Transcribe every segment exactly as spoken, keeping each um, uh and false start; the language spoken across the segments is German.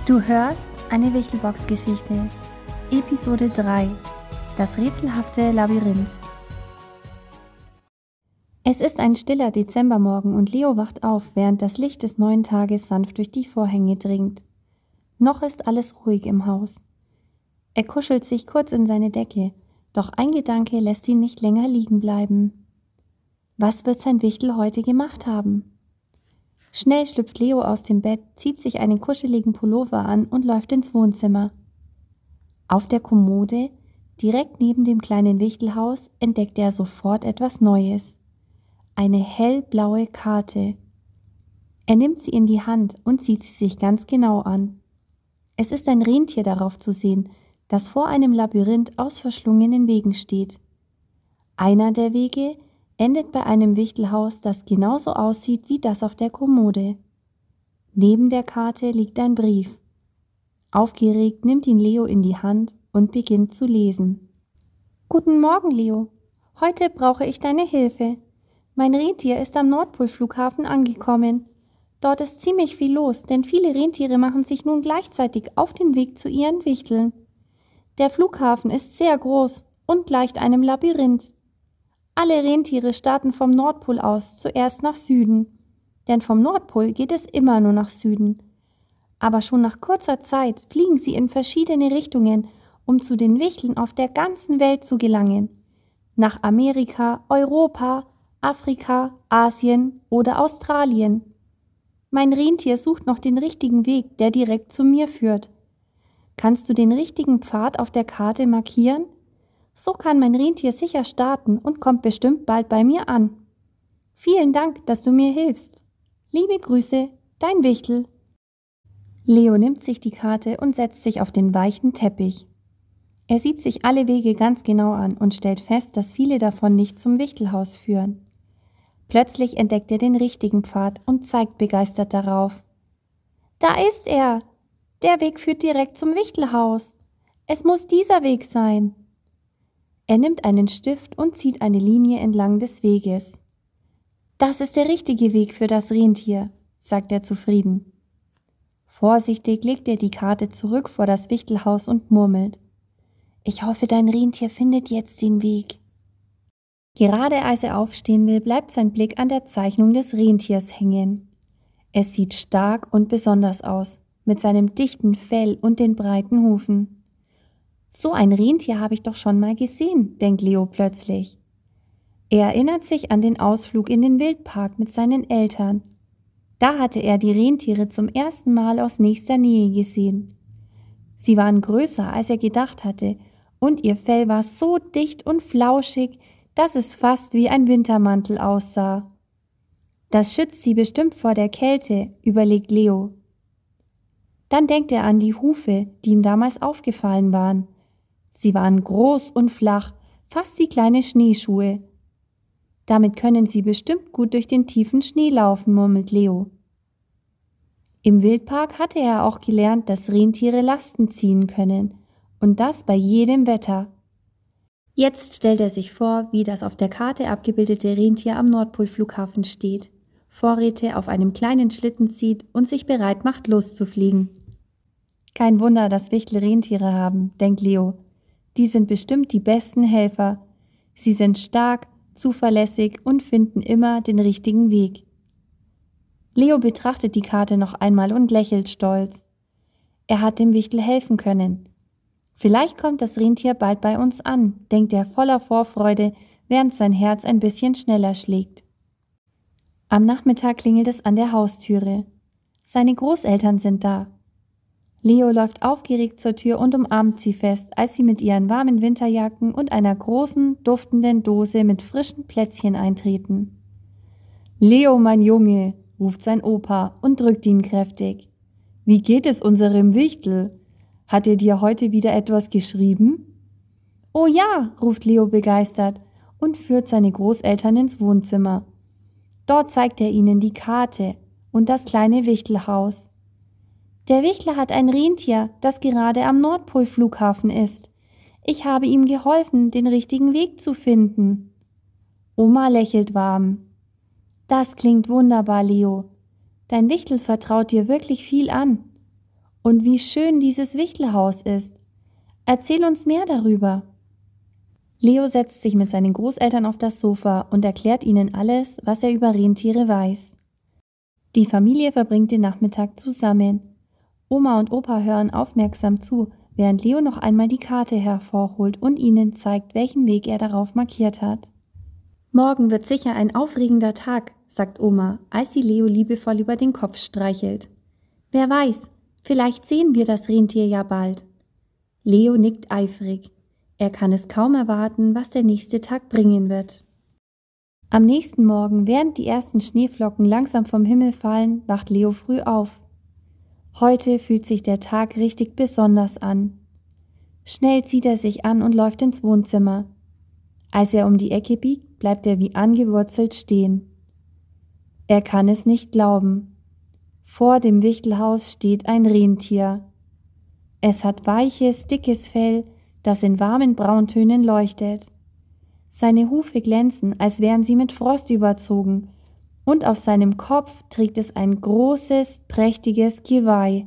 Du hörst eine Wichtelbox-Geschichte, Episode drei, das rätselhafte Labyrinth. Es ist ein stiller Dezembermorgen und Leo wacht auf, während das Licht des neuen Tages sanft durch die Vorhänge dringt. Noch ist alles ruhig im Haus. Er kuschelt sich kurz in seine Decke, doch ein Gedanke lässt ihn nicht länger liegen bleiben. Was wird sein Wichtel heute gemacht haben? Schnell schlüpft Leo aus dem Bett, zieht sich einen kuscheligen Pullover an und läuft ins Wohnzimmer. Auf der Kommode, direkt neben dem kleinen Wichtelhaus, entdeckt er sofort etwas Neues. Eine hellblaue Karte. Er nimmt sie in die Hand und sieht sie sich ganz genau an. Es ist ein Rentier darauf zu sehen, das vor einem Labyrinth aus verschlungenen Wegen steht. Einer der Wege endet bei einem Wichtelhaus, das genauso aussieht wie das auf der Kommode. Neben der Karte liegt ein Brief. Aufgeregt nimmt ihn Leo in die Hand und beginnt zu lesen. Guten Morgen, Leo. Heute brauche ich deine Hilfe. Mein Rentier ist am Nordpolflughafen angekommen. Dort ist ziemlich viel los, denn viele Rentiere machen sich nun gleichzeitig auf den Weg zu ihren Wichteln. Der Flughafen ist sehr groß und gleicht einem Labyrinth. Alle Rentiere starten vom Nordpol aus zuerst nach Süden, denn vom Nordpol geht es immer nur nach Süden. Aber schon nach kurzer Zeit fliegen sie in verschiedene Richtungen, um zu den Wichteln auf der ganzen Welt zu gelangen. Nach Amerika, Europa, Afrika, Asien oder Australien. Mein Rentier sucht noch den richtigen Weg, der direkt zu mir führt. Kannst du den richtigen Pfad auf der Karte markieren? So kann mein Rentier sicher starten und kommt bestimmt bald bei mir an. Vielen Dank, dass du mir hilfst. Liebe Grüße, dein Wichtel. Leo nimmt sich die Karte und setzt sich auf den weichen Teppich. Er sieht sich alle Wege ganz genau an und stellt fest, dass viele davon nicht zum Wichtelhaus führen. Plötzlich entdeckt er den richtigen Pfad und zeigt begeistert darauf. Da ist er! Der Weg führt direkt zum Wichtelhaus. Es muss dieser Weg sein. Er nimmt einen Stift und zieht eine Linie entlang des Weges. Das ist der richtige Weg für das Rentier, sagt er zufrieden. Vorsichtig legt er die Karte zurück vor das Wichtelhaus und murmelt. Ich hoffe, dein Rentier findet jetzt den Weg. Gerade als er aufstehen will, bleibt sein Blick an der Zeichnung des Rentiers hängen. Es sieht stark und besonders aus, mit seinem dichten Fell und den breiten Hufen. So ein Rentier habe ich doch schon mal gesehen, denkt Leo plötzlich. Er erinnert sich an den Ausflug in den Wildpark mit seinen Eltern. Da hatte er die Rentiere zum ersten Mal aus nächster Nähe gesehen. Sie waren größer, als er gedacht hatte, und ihr Fell war so dicht und flauschig, dass es fast wie ein Wintermantel aussah. Das schützt sie bestimmt vor der Kälte, überlegt Leo. Dann denkt er an die Hufe, die ihm damals aufgefallen waren. Sie waren groß und flach, fast wie kleine Schneeschuhe. Damit können sie bestimmt gut durch den tiefen Schnee laufen, murmelt Leo. Im Wildpark hatte er auch gelernt, dass Rentiere Lasten ziehen können, und das bei jedem Wetter. Jetzt stellt er sich vor, wie das auf der Karte abgebildete Rentier am Nordpolflughafen steht, Vorräte auf einem kleinen Schlitten zieht und sich bereit macht, loszufliegen. Kein Wunder, dass Wichtel Rentiere haben, denkt Leo. Die sind bestimmt die besten Helfer. Sie sind stark, zuverlässig und finden immer den richtigen Weg. Leo betrachtet die Karte noch einmal und lächelt stolz. Er hat dem Wichtel helfen können. Vielleicht kommt das Rentier bald bei uns an, denkt er voller Vorfreude, während sein Herz ein bisschen schneller schlägt. Am Nachmittag klingelt es an der Haustüre. Seine Großeltern sind da. Leo läuft aufgeregt zur Tür und umarmt sie fest, als sie mit ihren warmen Winterjacken und einer großen, duftenden Dose mit frischen Plätzchen eintreten. »Leo, mein Junge«, ruft sein Opa und drückt ihn kräftig. »Wie geht es unserem Wichtel? Hat er dir heute wieder etwas geschrieben?« »Oh ja«, ruft Leo begeistert und führt seine Großeltern ins Wohnzimmer. Dort zeigt er ihnen die Karte und das kleine Wichtelhaus. Der Wichtler hat ein Rentier, das gerade am Nordpolflughafen ist. Ich habe ihm geholfen, den richtigen Weg zu finden. Oma lächelt warm. Das klingt wunderbar, Leo. Dein Wichtel vertraut dir wirklich viel an. Und wie schön dieses Wichtelhaus ist. Erzähl uns mehr darüber. Leo setzt sich mit seinen Großeltern auf das Sofa und erklärt ihnen alles, was er über Rentiere weiß. Die Familie verbringt den Nachmittag zusammen. Oma und Opa hören aufmerksam zu, während Leo noch einmal die Karte hervorholt und ihnen zeigt, welchen Weg er darauf markiert hat. Morgen wird sicher ein aufregender Tag, sagt Oma, als sie Leo liebevoll über den Kopf streichelt. Wer weiß, vielleicht sehen wir das Rentier ja bald. Leo nickt eifrig. Er kann es kaum erwarten, was der nächste Tag bringen wird. Am nächsten Morgen, während die ersten Schneeflocken langsam vom Himmel fallen, wacht Leo früh auf. Heute fühlt sich der Tag richtig besonders an. Schnell zieht er sich an und läuft ins Wohnzimmer. Als er um die Ecke biegt, bleibt er wie angewurzelt stehen. Er kann es nicht glauben. Vor dem Wichtelhaus steht ein Rentier. Es hat weiches, dickes Fell, das in warmen Brauntönen leuchtet. Seine Hufe glänzen, als wären sie mit Frost überzogen, und auf seinem Kopf trägt es ein großes, prächtiges Geweih.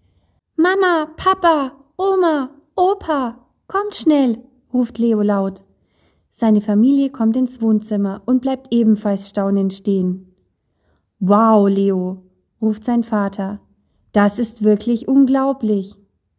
»Mama, Papa, Oma, Opa, kommt schnell«, ruft Leo laut. Seine Familie kommt ins Wohnzimmer und bleibt ebenfalls staunend stehen. »Wow, Leo«, ruft sein Vater, »das ist wirklich unglaublich.«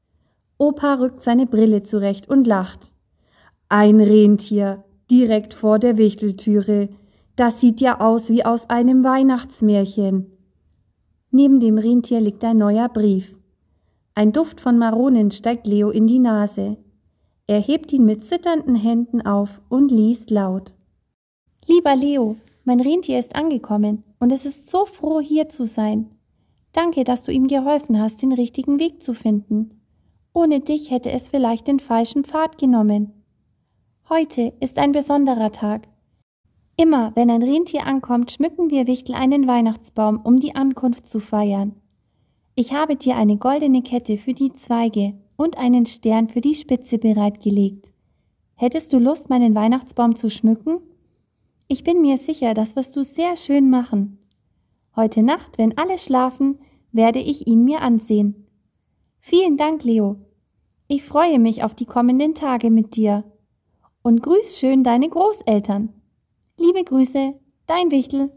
Opa rückt seine Brille zurecht und lacht. »Ein Rentier, direkt vor der Wichteltüre. Das sieht ja aus wie aus einem Weihnachtsmärchen.« Neben dem Rentier liegt ein neuer Brief. Ein Duft von Maronen steigt Leo in die Nase. Er hebt ihn mit zitternden Händen auf und liest laut. »Lieber Leo, mein Rentier ist angekommen und es ist so froh, hier zu sein. Danke, dass du ihm geholfen hast, den richtigen Weg zu finden. Ohne dich hätte es vielleicht den falschen Pfad genommen. Heute ist ein besonderer Tag. Immer, wenn ein Rentier ankommt, schmücken wir Wichtel einen Weihnachtsbaum, um die Ankunft zu feiern. Ich habe dir eine goldene Kette für die Zweige und einen Stern für die Spitze bereitgelegt. Hättest du Lust, meinen Weihnachtsbaum zu schmücken? Ich bin mir sicher, das wirst du sehr schön machen. Heute Nacht, wenn alle schlafen, werde ich ihn mir ansehen. Vielen Dank, Leo. Ich freue mich auf die kommenden Tage mit dir. Und grüß schön deine Großeltern. Liebe Grüße, dein Wichtel.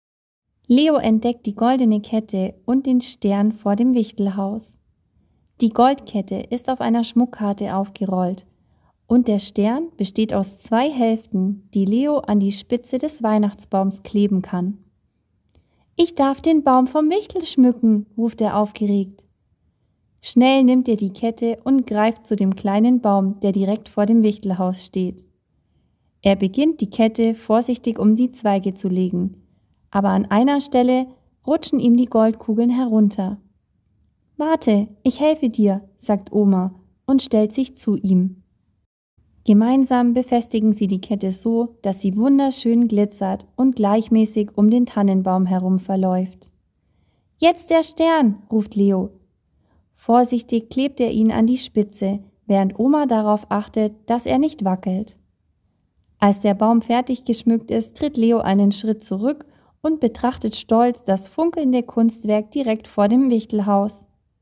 Leo entdeckt die goldene Kette und den Stern vor dem Wichtelhaus. Die Goldkette ist auf einer Schmuckkarte aufgerollt und der Stern besteht aus zwei Hälften, die Leo an die Spitze des Weihnachtsbaums kleben kann. »Ich darf den Baum vom Wichtel schmücken«, ruft er aufgeregt. Schnell nimmt er die Kette und greift zu dem kleinen Baum, der direkt vor dem Wichtelhaus steht. Er beginnt, die Kette vorsichtig um die Zweige zu legen, aber an einer Stelle rutschen ihm die Goldkugeln herunter. »Warte, ich helfe dir«, sagt Oma und stellt sich zu ihm. Gemeinsam befestigen sie die Kette so, dass sie wunderschön glitzert und gleichmäßig um den Tannenbaum herum verläuft. »Jetzt der Stern«, ruft Leo. Vorsichtig klebt er ihn an die Spitze, während Oma darauf achtet, dass er nicht wackelt. Als der Baum fertig geschmückt ist, tritt Leo einen Schritt zurück und betrachtet stolz das funkelnde Kunstwerk direkt vor dem Wichtelhaus.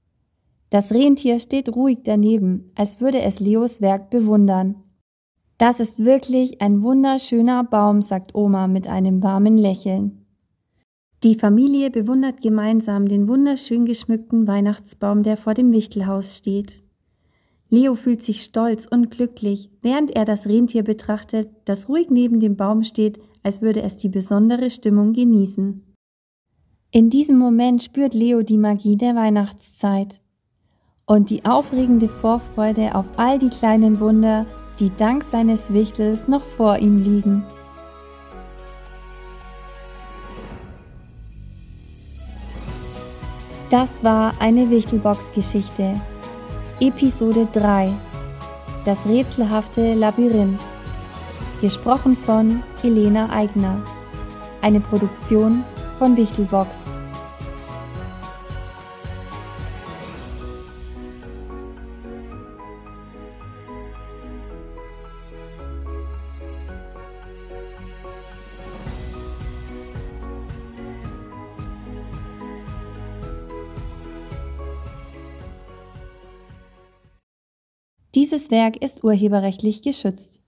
Das Rentier steht ruhig daneben, als würde es Leos Werk bewundern. »Das ist wirklich ein wunderschöner Baum«, sagt Oma mit einem warmen Lächeln. Die Familie bewundert gemeinsam den wunderschön geschmückten Weihnachtsbaum, der vor dem Wichtelhaus steht. Leo fühlt sich stolz und glücklich, während er das Rentier betrachtet, das ruhig neben dem Baum steht, als würde es die besondere Stimmung genießen. In diesem Moment spürt Leo die Magie der Weihnachtszeit und die aufregende Vorfreude auf all die kleinen Wunder, die dank seines Wichtels noch vor ihm liegen. Das war eine Wichtelbox-Geschichte. Episode drei. Das rätselhafte Labyrinth. Gesprochen von Elena Aigner. Eine Produktion von Wichtelbox. Dieses Werk ist urheberrechtlich geschützt.